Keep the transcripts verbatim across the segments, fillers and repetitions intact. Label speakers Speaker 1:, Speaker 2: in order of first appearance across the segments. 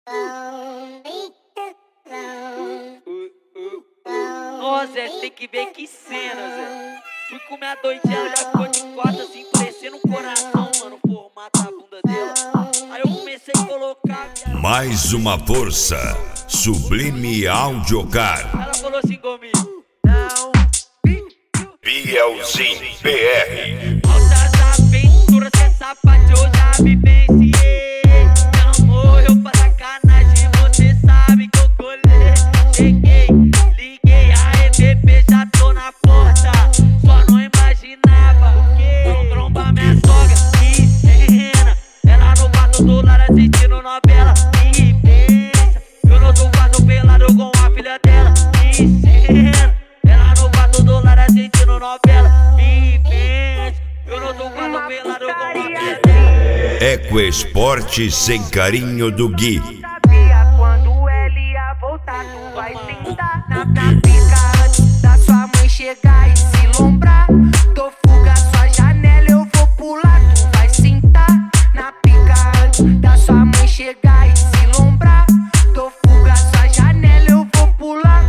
Speaker 1: Nossa, Zé, tem que ver que cena, Zé. Fui comer a doidinha, ela já ficou de costas, assim, parecendo um coração, mano, o formato da bunda dela. Aí eu comecei a colocar minha...
Speaker 2: Mais uma força, Sublime Audiocar.
Speaker 1: Ela falou assim comigo: não,
Speaker 2: Bielzinho B R.
Speaker 1: Altas aventuras que essa parte eu já vivenciei. Amor, eu pra sacanagem, você sabe que eu colhei. Cheguei, liguei, a E V P já tô na porta. Só não imaginava que trombar minha sogra. Que cena, ela no quarto do lar assistindo novela. Que pensa, eu no outro quarto pelado com a filha dela. Que cena, ela no quarto do lar assistindo novela. Que pensa, eu no outro quarto pelado com a filha dela.
Speaker 2: Ecoesporte sem carinho do Gui.
Speaker 3: Sabia quando ele ia voltar, tu vai sentar na, na pica antes da sua mãe chegar e se lombrar. Tô fuga sua janela, eu vou pular, tu vai sentar na pica antes da sua mãe chegar e se lombrar. Tô fuga sua janela, eu vou pular.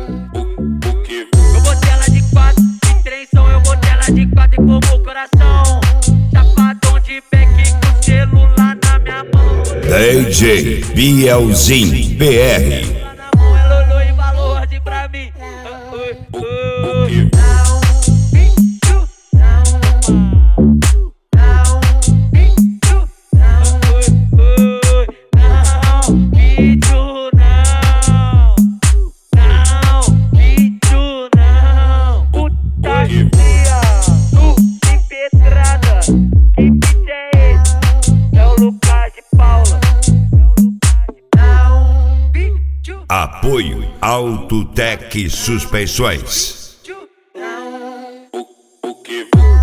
Speaker 1: Eu botei ela de quatro, de três são, eu botei ela de quatro e formou o coração. Chapadão de back com o celular na minha mão.
Speaker 2: D J Bielzinho B R.
Speaker 1: Na mão ela olhou e falou assim pra mim: oh, oh, oh. Não, bicho, não, não, bicho, não, oh, oh. Não, bicho, não, não, bicho, não. Puta fria, tu empedrada, que bicho é esse? É o Lucas de Paula. Não, bicho,
Speaker 2: Apoio Autotec Suspensões.
Speaker 1: não.
Speaker 4: O que